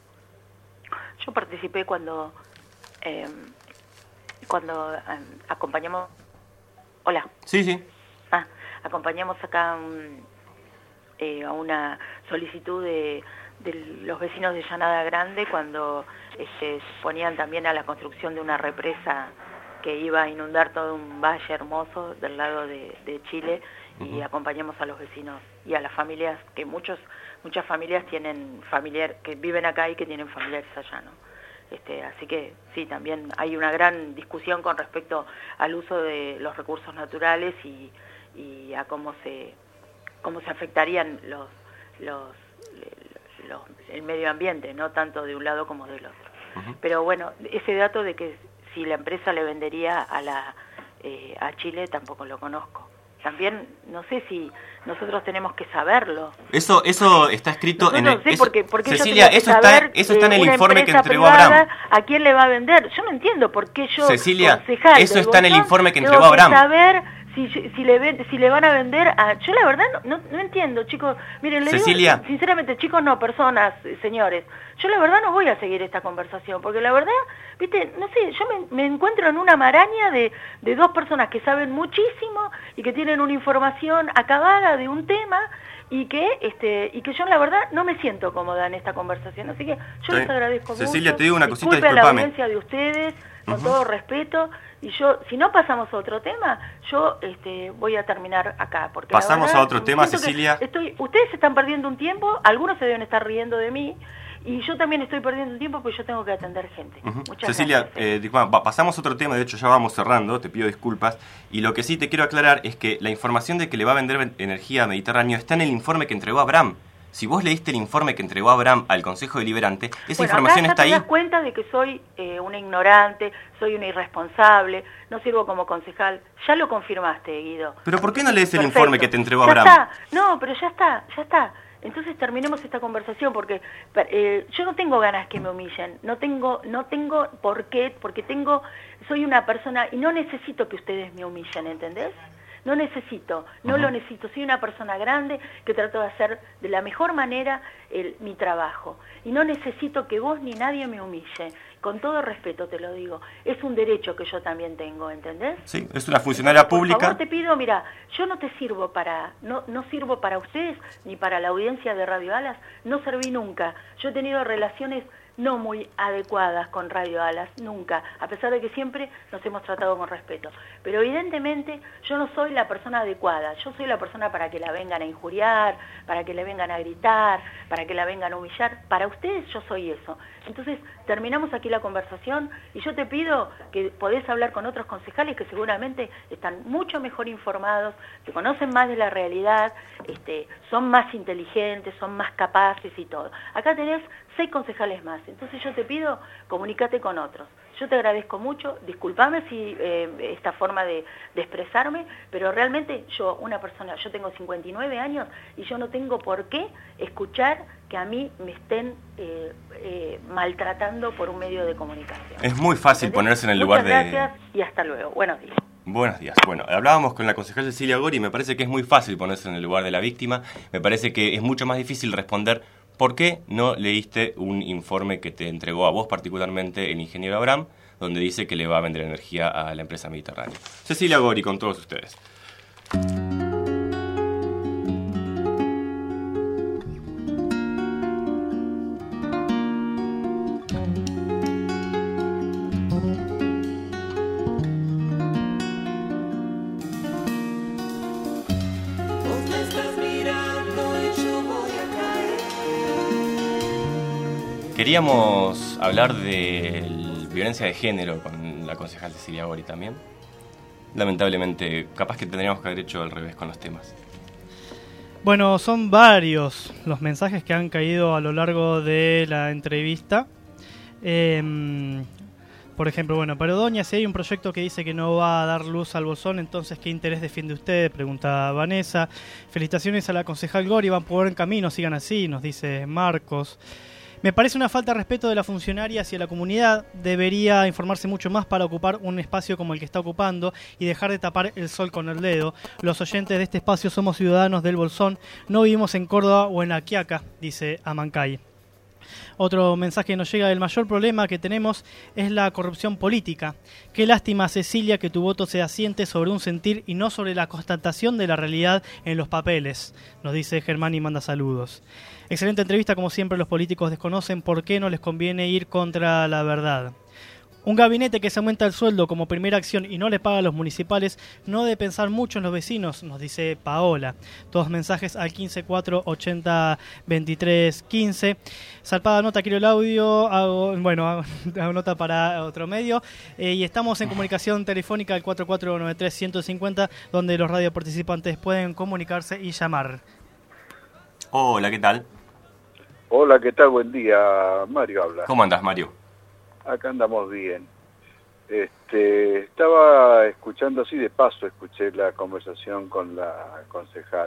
Yo participé cuando eh, cuando eh, acompañamos... Hola. Sí, sí. Ah, acompañamos acá um, eh, a una solicitud de, de los vecinos de Llanada Grande cuando este, se ponían también a la construcción de una represa que iba a inundar todo un valle hermoso del lado de, de Chile, y uh-huh. acompañamos a los vecinos y a las familias, que muchos muchas familias tienen familiar que viven acá y que tienen familiares allá, ¿no? Este, así que sí, también hay una gran discusión con respecto al uso de los recursos naturales y y a cómo se cómo se afectarían los los, los el medio ambiente, no tanto de un lado como del otro. Uh-huh. Pero bueno, ese dato de que si la empresa le vendería a la eh, a Chile tampoco lo conozco. También no sé si nosotros tenemos que saberlo. Eso eso está escrito nosotros en el no sé eso, porque, porque Cecilia, eso está eso está en el informe que entregó Abraham. ¿A quién le va a vender? Yo no entiendo por qué yo, Cecilia, eso está en el informe que entregó Abraham. Saber si si le ven, si le van a vender a... Yo la verdad no, no, no entiendo, chicos. Miren, le Cecilia. digo, sinceramente, chicos no, personas, señores. Yo la verdad no voy a seguir esta conversación, porque la verdad, viste, no sé, yo me, me encuentro en una maraña de, de dos personas que saben muchísimo y que tienen una información acabada de un tema, y que este y que yo la verdad no me siento cómoda en esta conversación, así que yo sí. les agradezco Cecilia, mucho. te digo una cosita, disculpe a la discúlpame. audiencia de ustedes, con uh-huh. todo respeto, y yo, si no pasamos a otro tema, yo este, voy a terminar acá. Porque pasamos verdad, a otro tema, Cecilia. Estoy, ustedes están perdiendo un tiempo, algunos se deben estar riendo de mí, y yo también estoy perdiendo un tiempo porque yo tengo que atender gente. Uh-huh. Muchas Cecilia, gracias. Eh, disculpa, pasamos a otro tema, de hecho ya vamos cerrando, te pido disculpas. Y lo que sí te quiero aclarar es que la información de que le va a vender energía a Mediterráneo está en el informe que entregó Abraham. Si vos leíste el informe que entregó Abraham al Consejo Deliberante, esa bueno, información acá está ya te ahí. das cuenta de que soy eh, una ignorante, soy una irresponsable, no sirvo como concejal. Ya lo confirmaste, Guido. Pero ¿por qué no lees el Perfecto. informe que te entregó ya Abraham? Está. No, pero ya está, ya está. Entonces terminemos esta conversación porque eh, yo no tengo ganas que me humillen, no tengo, no tengo por qué, porque tengo, soy una persona y no necesito que ustedes me humillen, ¿entendés? No necesito, no uh-huh. lo necesito. Soy una persona grande que trato de hacer de la mejor manera el, mi trabajo. Y no necesito que vos ni nadie me humille. Con todo respeto te lo digo. Es un derecho que yo también tengo, ¿entendés? Sí, es una funcionaria Entonces, pública. Por favor, te pido, mira, yo no te sirvo para, no, no sirvo para ustedes ni para la audiencia de Radio Alas. No serví nunca. Yo he tenido relaciones no muy adecuadas con Radio Alas, nunca, a pesar de que siempre nos hemos tratado con respeto. Pero evidentemente yo no soy la persona adecuada, yo soy la persona para que la vengan a injuriar, para que le vengan a gritar, para que la vengan a humillar. Para ustedes yo soy eso. Entonces terminamos aquí la conversación y yo te pido que podés hablar con otros concejales que seguramente están mucho mejor informados, que conocen más de la realidad, este, son más inteligentes, son más capaces y todo. Acá tenés seis concejales más. Entonces yo te pido, comunícate con otros. Yo te agradezco mucho, discúlpame si eh, esta forma de, de expresarme, pero realmente yo, una persona, yo tengo cincuenta y nueve años y yo no tengo por qué escuchar que a mí me estén eh, eh, maltratando por un medio de comunicación. Es muy fácil ¿entendés? Ponerse en el Muchas lugar de... gracias y hasta luego. Buenos días. Buenos días. Bueno, hablábamos con la concejal Cecilia Gori y me parece que es muy fácil ponerse en el lugar de la víctima. Me parece que es mucho más difícil responder ¿por qué no leíste un informe que te entregó a vos particularmente el ingeniero Abraham, donde dice que le va a vender energía a la empresa Mediterráneo? Cecilia Gori, con todos ustedes. Queríamos hablar de violencia de género con la concejal Cecilia Gori también. Lamentablemente, capaz que tendríamos que haber hecho al revés con los temas. Bueno, son varios los mensajes que han caído a lo largo de la entrevista. Eh, por ejemplo, bueno, pero doña, si hay un proyecto que dice que no va a dar luz al Bolsón, entonces ¿qué interés defiende usted? Pregunta Vanessa. Felicitaciones a la concejal Gori, van por buen camino, sigan así, nos dice Marcos. Me parece una falta de respeto de la funcionaria hacia la comunidad. Debería informarse mucho más para ocupar un espacio como el que está ocupando y dejar de tapar el sol con el dedo. Los oyentes de este espacio somos ciudadanos del Bolsón, no vivimos en Córdoba o en La Quiaca, dice Amancay. Otro mensaje que nos llega: el mayor problema que tenemos es la corrupción política. Qué lástima, Cecilia, que tu voto se asiente sobre un sentir y no sobre la constatación de la realidad en los papeles, nos dice Germán y manda saludos. Excelente entrevista, como siempre los políticos desconocen por qué no les conviene ir contra la verdad. Un gabinete que se aumenta el sueldo como primera acción y no le paga a los municipales no debe pensar mucho en los vecinos, nos dice Paola. Todos mensajes al quince cuatro ochenta veintitrés quince. Zarpada nota, quiero el audio, hago, bueno, hago, hago nota para otro medio. Eh, y estamos en comunicación telefónica al cuatro cuatro nueve tres uno cinco cero, donde los radioparticipantes pueden comunicarse y llamar. Hola, ¿qué tal? Hola, ¿qué tal? Buen día, Mario habla. ¿Cómo andás, Mario? Acá andamos bien. Este, estaba escuchando así de paso, escuché la conversación con la concejal.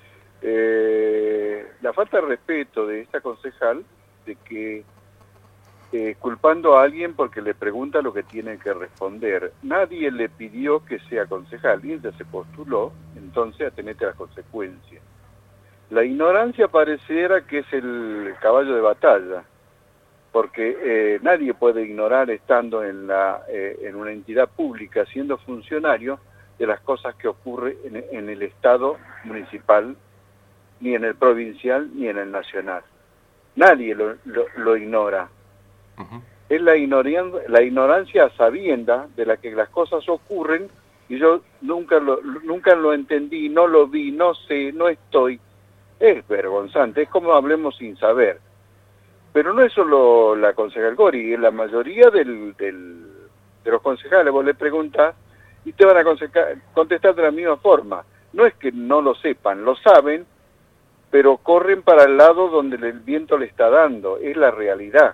Eh, la falta de respeto de esta concejal, de que eh, culpando a alguien porque le pregunta lo que tiene que responder. Nadie le pidió que sea concejal, y ella se postuló, entonces atenete a las consecuencias. La ignorancia pareciera que es el caballo de batalla, porque eh, nadie puede ignorar, estando en, la, eh, en una entidad pública, siendo funcionario, de las cosas que ocurren en, en el Estado municipal ni en el provincial, ni en el nacional. Nadie lo, lo, lo ignora. Uh-huh. Es la, ignoran, la ignorancia a sabienda de la que las cosas ocurren, y yo nunca lo, nunca lo entendí, no lo vi, no sé, no estoy. Es vergonzante, es como hablemos sin saber. Pero no es solo la concejal Gori, la mayoría del, del, de los concejales, vos le preguntás y te van a contestar de la misma forma. No es que no lo sepan, lo saben, pero corren para el lado donde el viento le está dando, es la realidad.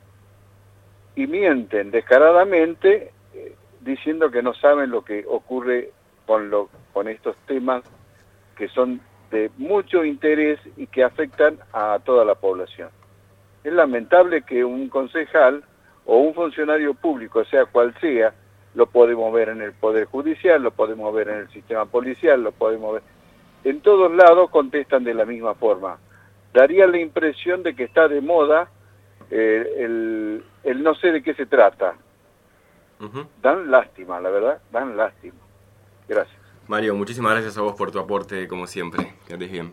Y mienten descaradamente eh, diciendo que no saben lo que ocurre con, lo, con estos temas que son de mucho interés y que afectan a toda la población. Es lamentable que un concejal o un funcionario público, sea cual sea, lo podemos ver en el Poder Judicial, lo podemos ver en el sistema policial, lo podemos ver... En todos lados contestan de la misma forma. Daría la impresión de que está de moda eh, el, el no sé de qué se trata. Uh-huh. Dan lástima, la verdad, dan lástima. Gracias. Mario, muchísimas gracias a vos por tu aporte, como siempre. Que andes bien.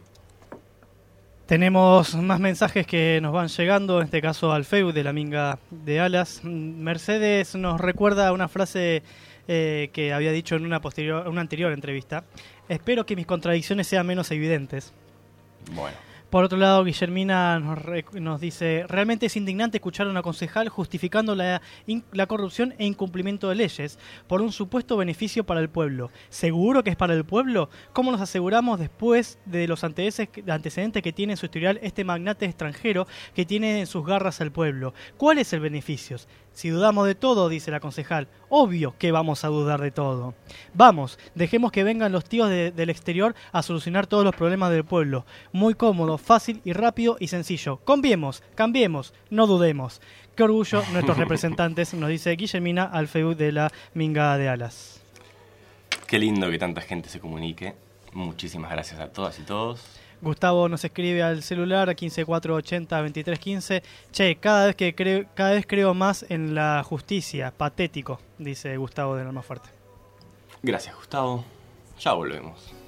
Tenemos más mensajes que nos van llegando, en este caso al Facebook de la Minga de Alas. Mercedes nos recuerda una frase eh, que había dicho en una, posterior, una anterior entrevista. Espero que mis contradicciones sean menos evidentes. Bueno. Por otro lado, Guillermina nos, nos dice, realmente es indignante escuchar a una concejal justificando la, in, la corrupción e incumplimiento de leyes por un supuesto beneficio para el pueblo. ¿Seguro que es para el pueblo? ¿Cómo nos aseguramos después de los antecedentes que tiene en su historial este magnate extranjero que tiene en sus garras al pueblo? ¿Cuál es el beneficio? Si dudamos de todo, dice la concejal, obvio que vamos a dudar de todo. Vamos, dejemos que vengan los tíos de, del exterior a solucionar todos los problemas del pueblo. Muy cómodo, fácil y rápido y sencillo. Cambiemos, cambiemos, no dudemos. Qué orgullo nuestros representantes, nos dice Guillermina al Facebook de la Minga de Alas. Qué lindo que tanta gente se comunique. Muchísimas gracias a todas y todos. Gustavo nos escribe al celular a quince cuatrocientos ochenta veintitrés quince. Che, cada vez que creo, cada vez creo más en la justicia. Patético, dice Gustavo de Almafuerte. Gracias, Gustavo. Ya volvemos.